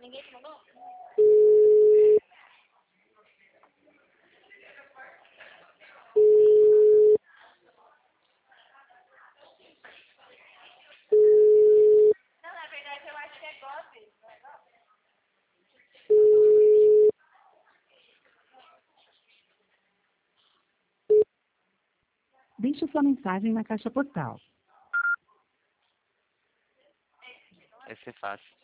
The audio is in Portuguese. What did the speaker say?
Ninguém te mandou? Não, na verdade eu acho que é golpe. Deixe sua mensagem na caixa postal. Esse é fácil.